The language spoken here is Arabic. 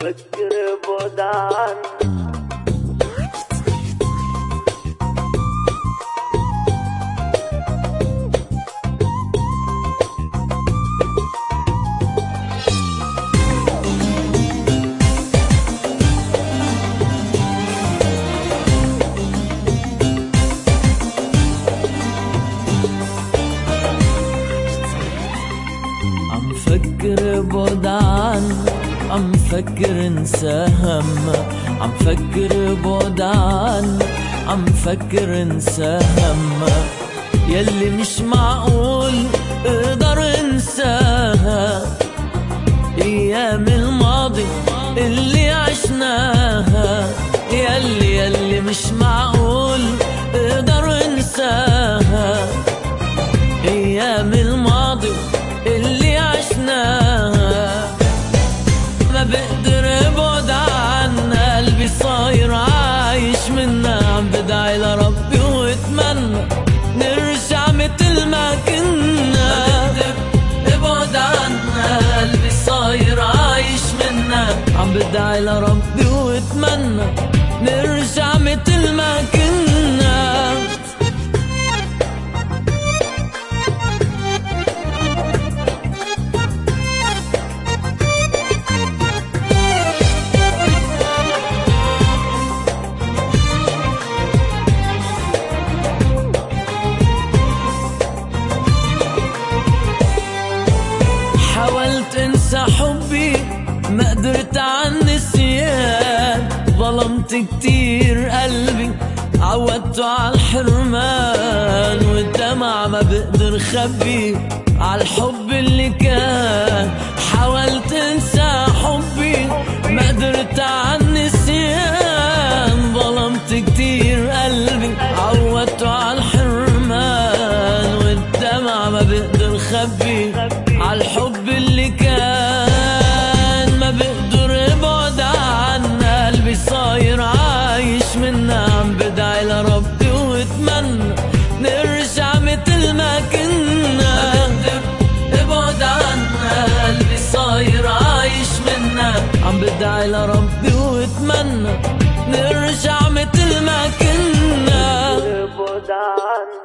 فكر بعد عنك. عم فكر بعد عنك، عم فكر انسى همك، عم فكر بعد عنك، عم فكر انسى همك. يلي مش معقول اقدر انساها، ايام الماضي اللي عشناها. يلي مش معقول اقدر انساها، ايام الماضي اللي عشناها. ما بقدر ابعد عنها، قلبي صاير عايش منها. عم بدعي لربي واتمنى نرجع متل ما كنا. ما بقدر ابعد عنها، قلبي صاير عايش منها. عم بدعي لربي واتمنى نرجع متل ما كنا. حاولت انسى حبي ما قدرت عن النسيان. ظلمت كتير قلبي عودته على الحرمان، والدمع ما بقدر خبي على الحب اللي كان. حاولت انسى حبي ما قدرت عن النسيان. ظلمت كتير قلبي عودته على الحرمان، والدمع ما بقدر خبي على الحب اللي كان. ما بقدر ابعد عنها، قلبي صاير عايش منها. عم بدعي لربي واتمنى نرجع متل ما كنا. ما بقدر ابعد عنها، قلبي صاير عايش منها. عم بدعي لربي واتمنى نرجع متل ما كنا. فكر بعد عنك.